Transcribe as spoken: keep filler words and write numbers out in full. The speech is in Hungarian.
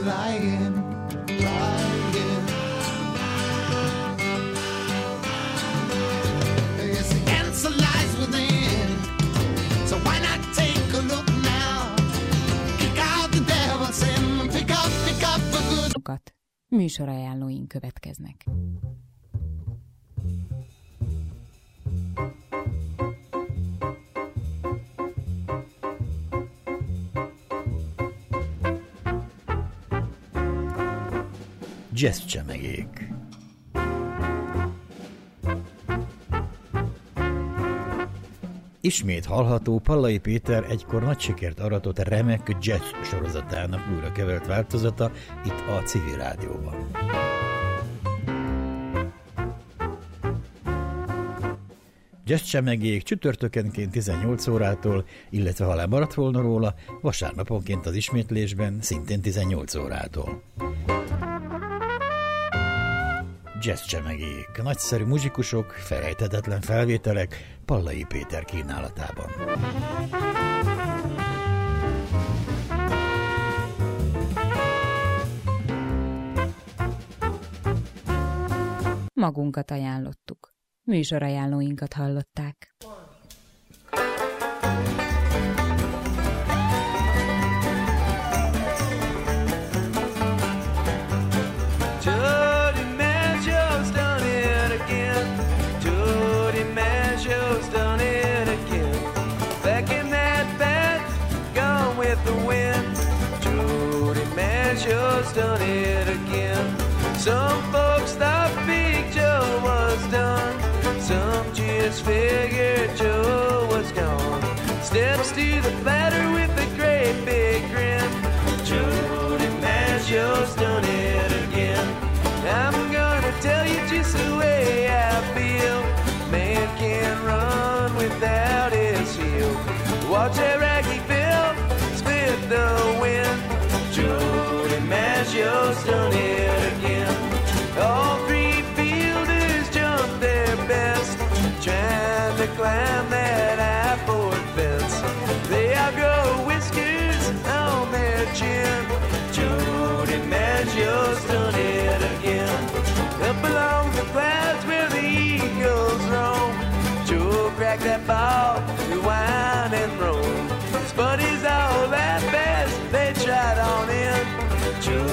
lying, lying. Yes, the answer lies within. So why not take a look now? Kick out the devil sin, pick up, pick up a good. Műsorajánlóink következnek. Jazz csemegék. Ismét hallható Pallai Péter egykor nagy sikert aratott remek jazz sorozatának újra kevert változata itt a Civil Rádióban. Jazz csemegék csütörtökenként tizennyolc órától, illetve ha lemaradt volna róla, vasárnaponként az ismétlésben szintén tizennyolc órától. Jazz csemegék, nagyszerű muzsikusok, felejthetetlen felvételek Pallai Péter kínálatában. Magunkat ajánlottuk. Műsorajánlóinkat hallották. Joe's done it again. Some folks thought Big Joe was done. Some just figured Joe was gone. Steps to the platter with a great big grin. Jody Maggio's done it again. I'm gonna tell you just the way I feel. Man can't run without his heel. Watch that raggy Bill split the wind. Jody Maggio's done it again. All three fielders jumped their best, trying to climb that high-board fence. They outgrow whiskers on their chin. Jody Maggio's done it again. Up along the clouds where the eagles roam, Joe cracked that ball to wine and roam. His buddies all that fast, they tried on in. Joe